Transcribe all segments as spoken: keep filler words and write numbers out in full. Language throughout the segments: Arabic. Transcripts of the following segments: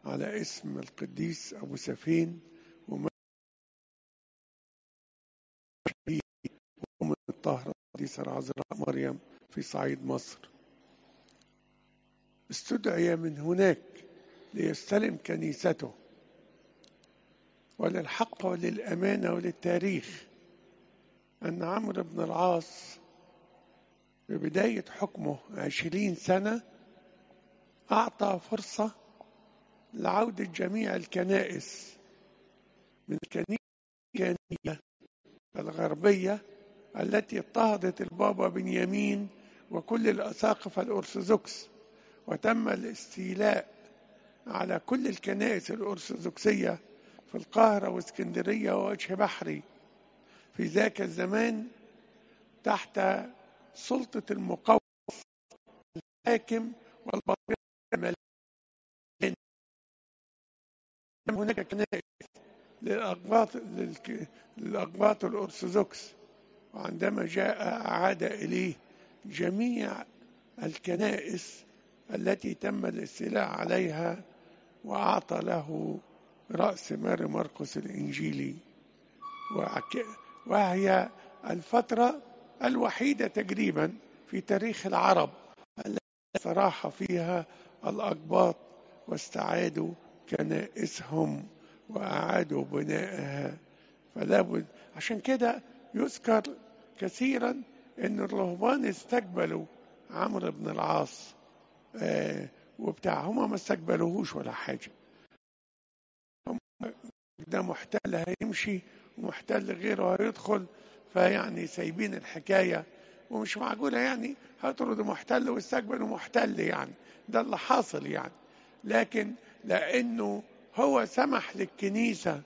على اسم القديس أبو سفين ومن الطاهرة القديسة العذراء مريم في صعيد مصر. استدعي من هناك ليستلم كنيسته. وللحق وللأمانة وللتاريخ أن عمرو بن العاص ببداية حكمه عشرين سنة أعطى فرصة لعودة جميع الكنائس من الكنيسة الكيانية الغربية التي اضطهدت البابا بنيامين وكل الأساقفة الأرثوذكس، وتم الاستيلاء على كل الكنائس الأرثوذكسية في القاهرة واسكندرية ووجه بحري في ذاك الزمان تحت سلطة المقوم الحاكم والبطريرك الملكي. هناك كنائس للأقباط للأقباط الأرثوذكس، وعندما جاء أعاد إليه جميع الكنائس التي تم الاستيلاء عليها، وأعطى له رأس ماري مرقس الإنجيلي، وهي الفترة الوحيدة تقريبا في تاريخ العرب التي استراح فيها الأقباط واستعادوا كنائسهم وأعادوا بنائها. فلا بد عشان كده يذكر كثيرا أن الرهبان استقبلوا عمرو بن العاص آه وبتاع، هم ما استقبلوهوش ولا حاجة. هم ده محتل هيمشي ومحتل غيره هيدخل، فيعني سايبين الحكاية، ومش معقولة يعني هيطردوا محتل واستقبلوا محتل، يعني ده اللي حاصل يعني. لكن لأنه هو سمح للكنيسة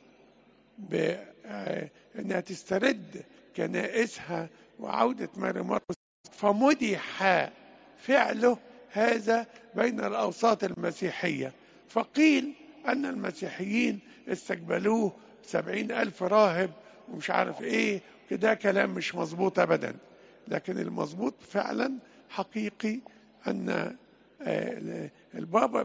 بأنها تسترد كنائسها وعودة ماري مرقس، فمدح فعله هذا بين الأوساط المسيحية. فقيل أن المسيحيين استقبلوه سبعين ألف راهب ومش عارف إيه كده، كلام مش مظبوط أبدا. لكن المظبوط فعلا حقيقي أن البابا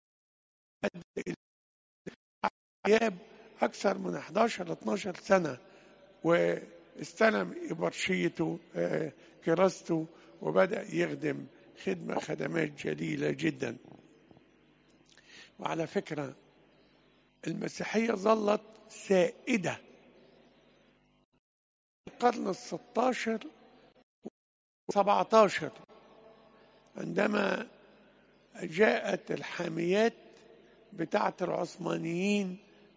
غياب أكثر من إحدى عشر اثنا عشر سنة، واستلم إبرشيته كراسته وبدأ يخدم خدمة خدمات جليلة جدا. وعلى فكرة المسيحية ظلت سائدة القرن الستاشر والسبعتاشر عندما جاءت الحاميات بتاعة العثمانيين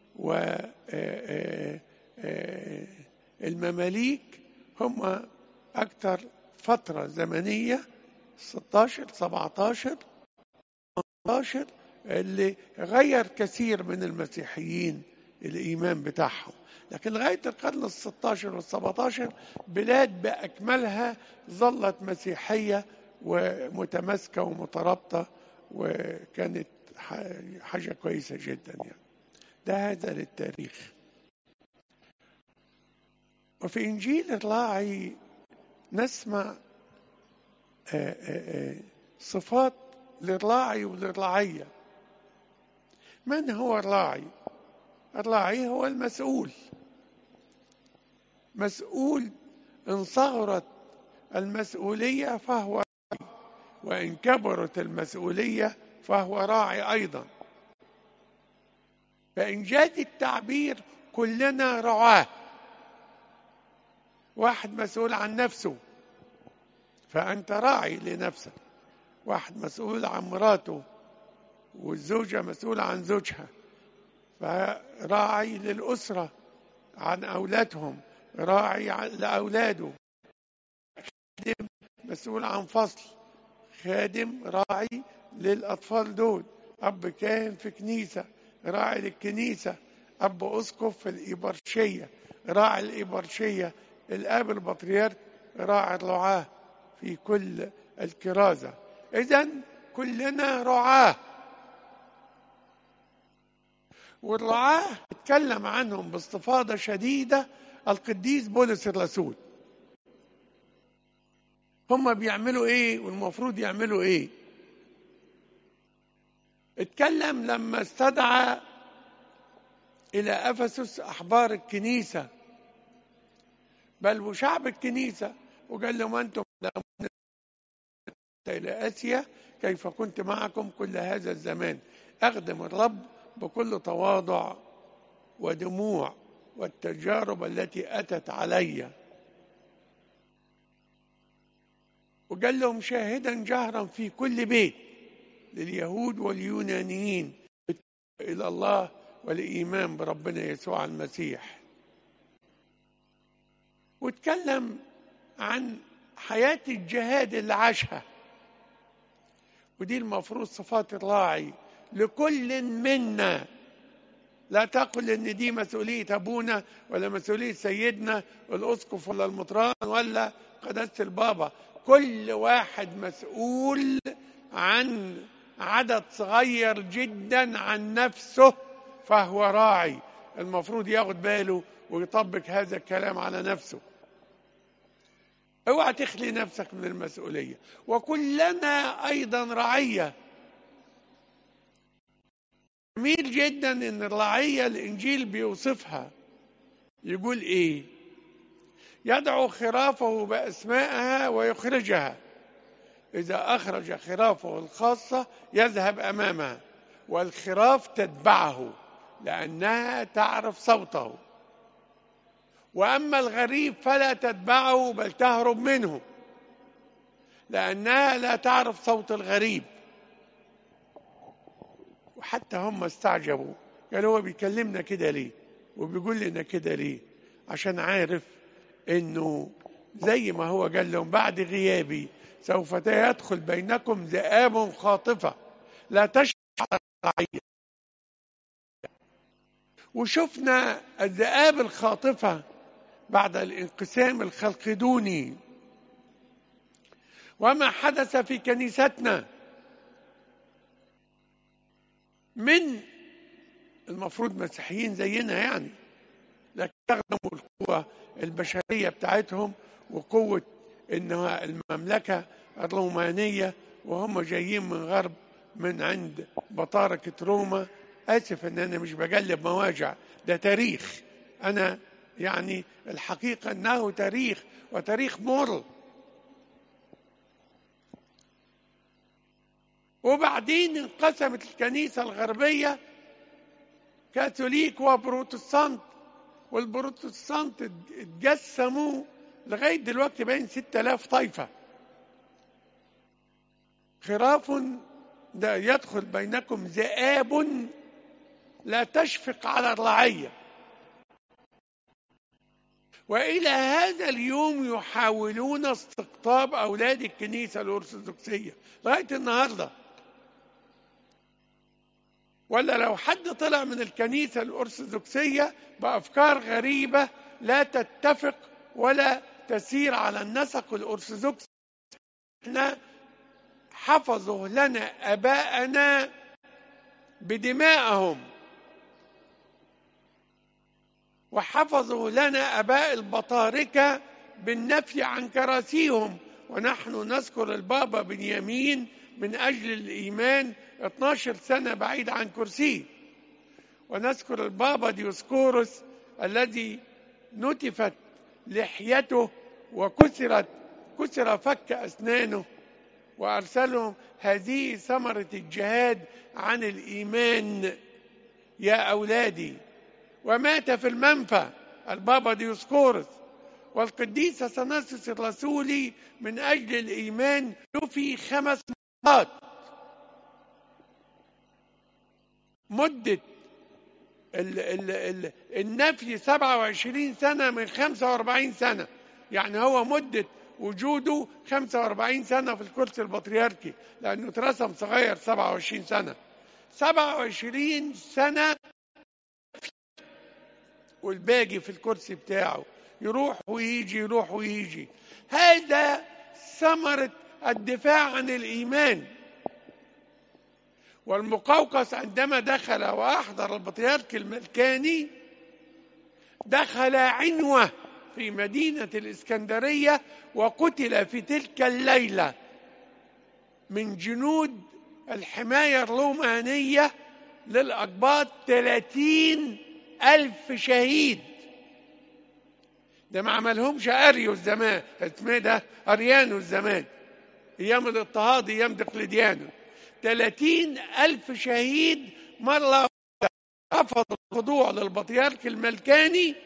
والمماليك، هم أكثر فترة زمنية ستاشر سبعتاشر ثمانية عشر اللي غير كثير من المسيحيين الإيمان بتاعهم. لكن لغاية القرن الستاشر والسبعتاشر بلاد بأكملها ظلت مسيحية ومتماسكة ومترابطة، وكانت حاجة كويسة جدا يعني. ده هذا للتاريخ. وفي إنجيل الراعي نسمع صفات للراعي وللرعية. من هو الراعي؟ الراعي هو المسؤول، مسؤول. إن صغرت المسؤولية فهو راعي، وإن كبرت المسؤولية فهو راعي أيضا. فإن جاء التعبير كلنا رعاة. واحد مسؤول عن نفسه فأنت راعي لنفسك، واحد مسؤول عن مراته والزوجة مسؤولة عن زوجها فراعي للأسرة عن أولادهم، راعي لأولاده. خادم مسؤول عن فصل، خادم راعي للأطفال دول. أب كاهن في كنيسة راعي للكنيسة، أب أسقف في الإبرشية راعي الإبرشية، الآب البطريرك راعي الرعاة في كل الكرازة. إذن كلنا رعاة، والرعاة اتكلم عنهم باستفاضة شديدة القديس بولس الرسول. هم بيعملوا ايه والمفروض يعملوا ايه؟ اتكلم لما استدعى إلى أفسس أحبار الكنيسة بل وشعب الكنيسة، وقال لهم أنتم إلى آسيا كيف كنت معكم كل هذا الزمان أخدم الرب بكل تواضع ودموع والتجارب التي أتت علي. وقال لهم شاهدا جهرا في كل بيت لليهود واليونانيين إلى الله والإيمان بربنا يسوع المسيح. واتكلم عن حياة الجهاد اللي عاشها، ودي المفروض صفات الراعي لكل منا. لا تقل ان دي مسؤولية ابونا ولا مسؤولية سيدنا الاسقف ولا المطران ولا قداسة البابا. كل واحد مسؤول عن عدد صغير جدا عن نفسه، فهو راعي المفروض ياخد باله ويطبق هذا الكلام على نفسه. اوعى تخلي نفسك من المسؤولية، وكلنا ايضا رعية. جميل جدا ان الرعية الانجيل بيوصفها، يقول ايه؟ يدعو خرافه باسمائها ويخرجها، اذا اخرج خرافه الخاصة يذهب امامها والخراف تتبعه لانها تعرف صوته، واما الغريب فلا تتبعه بل تهرب منه لانها لا تعرف صوت الغريب. وحتى هم استعجبوا، قالوا هو بيكلمنا كده ليه وبيقول لنا كده ليه؟ عشان عارف انه زي ما هو قال لهم بعد غيابي سوف يدخل بينكم ذئاب خاطفة لا تشبع الرعية. وشفنا الذئاب الخاطفة بعد الانقسام الخلقدوني وما حدث في كنيستنا من المفروض مسيحيين زينا يعني، لكن استخدموا القوة البشرية بتاعتهم وقوة انها المملكة الرومانية وهم جايين من غرب من عند بطاركة روما. اسف ان انا مش بقلب مواجع، ده تاريخ. انا يعني الحقيقة انه تاريخ وتاريخ مر. وبعدين انقسمت الكنيسة الغربية كاثوليك وبروتستانت، والبروتستانت اتقسموا لغاية دلوقتي بين ستة آلاف طائفة. خراف ده يدخل بينكم ذئاب لا تشفق على الرعية. وإلى هذا اليوم يحاولون استقطاب أولاد الكنيسة الأرثوذكسية لغاية النهاردة. ولا لو حد طلع من الكنيسة الأرثوذكسية بأفكار غريبة لا تتفق ولا تسير على النسق الأرثوذكسي، احنا حفظوا لنا أباءنا بدمائهم، وحفظوا لنا أباء البطاركة بالنفي عن كراسيهم. ونحن نذكر البابا بنيامين من أجل الإيمان اثنتي عشرة سنة بعيد عن كرسيه، ونذكر البابا ديوسكوروس الذي نتفت لحيته وكسرت كسر فك أسنانه، وأرسلهم هذه ثمرة الجهاد عن الإيمان يا أولادي. ومات في المنفى البابا ديوسكورس. والقديس اثناسيوس الرسولي من أجل الإيمان نفي خمس مرات. مدة ال ال ال النفي سبعة وعشرين سنة من خمسة وأربعين سنة، يعني هو مدة وجوده خمسة وأربعين سنة في الكرسي البطريركي، لأنه اترسم صغير سبعة وعشرين سنة. سبعة وعشرين سنة والباقي في الكرسي بتاعه يروح ويجي يروح ويجي. هذا ثمرة الدفاع عن الإيمان. والمقوقس عندما دخل وأحضر البطريرك الملكاني دخل عنوة في مدينة الإسكندرية وقتل في تلك الليلة من جنود الحماية الرومانية للأقباط ثلاثين ألف شهيد. ده ما عملهمش أريوس زمان، اسمه ده أريانوس زمان، أيام الاضطهاد، أيام دقلديانوس. ثلاثين ألف شهيد مرة رفضوا الخضوع للبطريرك الملكاني،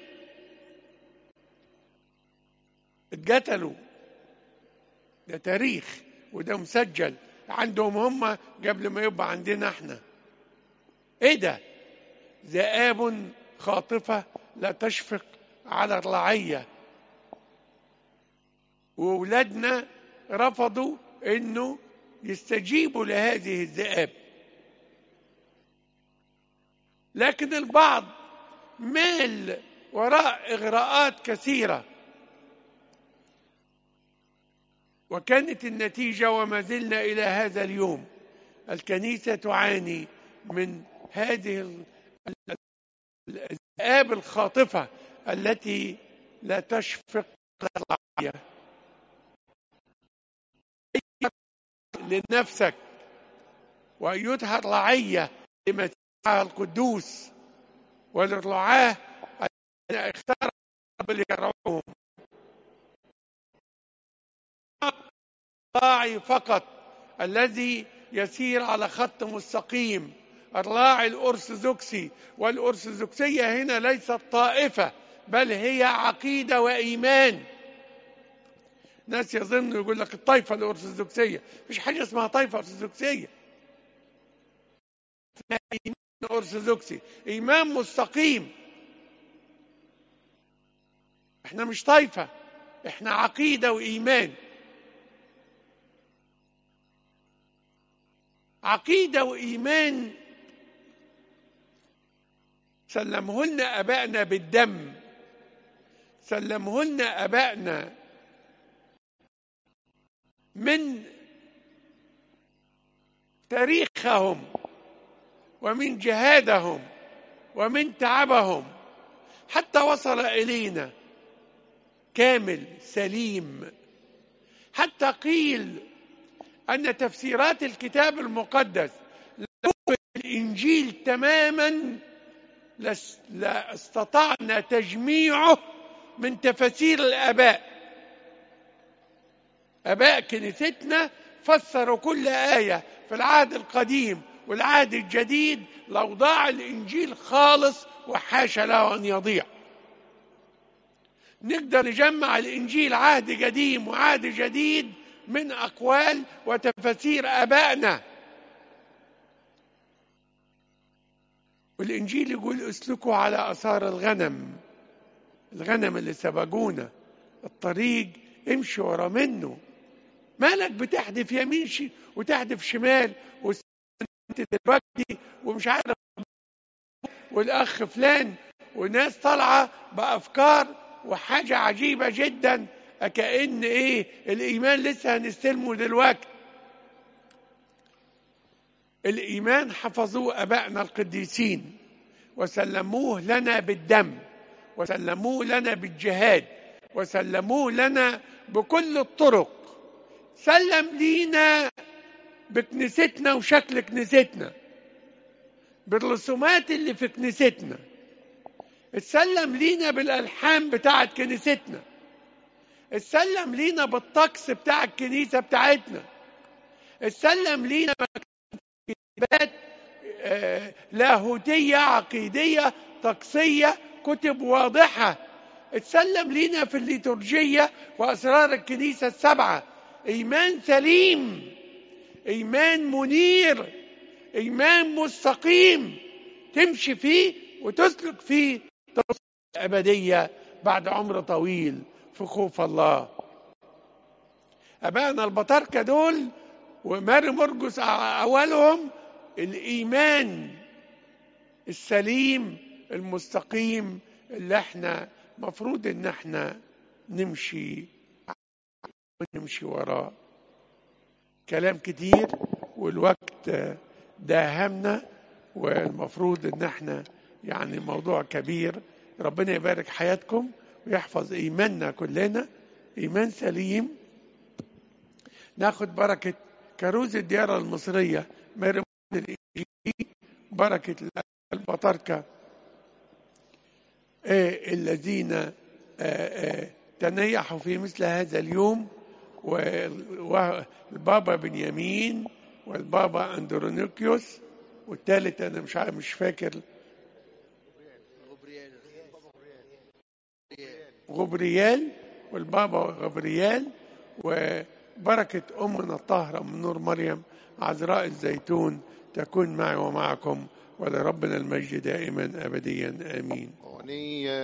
اتقتلوا. ده تاريخ وده مسجل عندهم هم قبل ما يبقى عندنا احنا. ايه ده؟ ذئاب خاطفة لا تشفق على الرعية. وولادنا رفضوا انه يستجيبوا لهذه الذئاب، لكن البعض مال وراء إغراءات كثيرة، وكانت النتيجة وما زلنا إلى هذا اليوم الكنيسة تعاني من هذه الذئاب الخاطفة التي لا تشفق على الرعية. لنفسك وأيتها الرعية لمسيحها القدوس وللرعاة الذين اختار رب ليرعوهم. الراعي فقط الذي يسير على خط مستقيم، الراعي الأرثوذكسي. والأرثوذكسية هنا ليست طائفة بل هي عقيدة وإيمان. ناس يظنوا يقول لك الطائفة الأرثوذكسية، مفيش حاجة اسمها طائفة أرثوذكسية، اسمها إيمان أرثوذكسي، إيمان مستقيم. احنا مش طائفة، احنا عقيدة وإيمان. عقيدة وإيمان سلمهن أبائنا بالدم، سلمهن أبائنا من تاريخهم ومن جهادهم ومن تعبهم حتى وصل إلينا كامل سليم. حتى قيل أن تفسيرات الكتاب المقدس لو الإنجيل تماما لا استطعنا تجميعه من تفاسير الآباء. آباء كنيستنا فسروا كل آية في العهد القديم والعهد الجديد لو ضاع الإنجيل خالص، وحاشا له أن يضيع. نقدر نجمع الإنجيل عهد قديم وعهد جديد من أقوال وتفاسير آبائنا. والإنجيل يقول اسلكوا على آثار الغنم، الغنم اللي سبقونا الطريق امشي ورا منه. مالك بتحدف يمين شي وتحدف شمال وانت دلوقتي ومش عارف، والأخ فلان وناس طالعة بأفكار وحاجة عجيبة جدا، كأن ايه الإيمان لسه هنستلمه دلوقتي. الإيمان حفظوه أبائنا القديسين وسلموه لنا بالدم، وسلموه لنا بالجهاد، وسلموه لنا بكل الطرق. سلم لينا بكنيستنا وشكل كنيستنا، بالرسومات اللي في كنيستنا، اتسلم لينا بالألحان بتاعت كنيستنا، اتسلم لينا بالطقس بتاع الكنيسة بتاعتنا، اتسلم لينا كتابات لاهوتية عقيدية طقسية، كتب واضحة. اتسلم لينا في الليتورجية وأسرار الكنيسة السبعة. إيمان سليم، إيمان منير، إيمان مستقيم تمشي فيه وتسلك فيه توصل الأبدية بعد عمر طويل في خوف الله. أبائنا البطاركة دول وماري مرقس أولهم الإيمان السليم المستقيم اللي احنا مفروض ان احنا نمشي ونمشي وراه. كلام كتير والوقت داهمنا، والمفروض ان احنا يعني موضوع كبير. ربنا يبارك حياتكم ويحفظ ايماننا كلنا، ايمان سليم. ناخد بركة كروز الديار المصرية ماري الإنجيل، بركة البطاركة آه، الذين آه، آه، تنيحوا في مثل هذا اليوم، والبابا بنيامين والبابا أندرونيكيوس، والثالث أنا مش عارف مش فاكر، غبريال، والبابا غبريال، وبركة أمنا الطاهرة من نور مريم عذراء الزيتون تكون معي ومعكم، ولربنا المجد دائما أبديا آمين.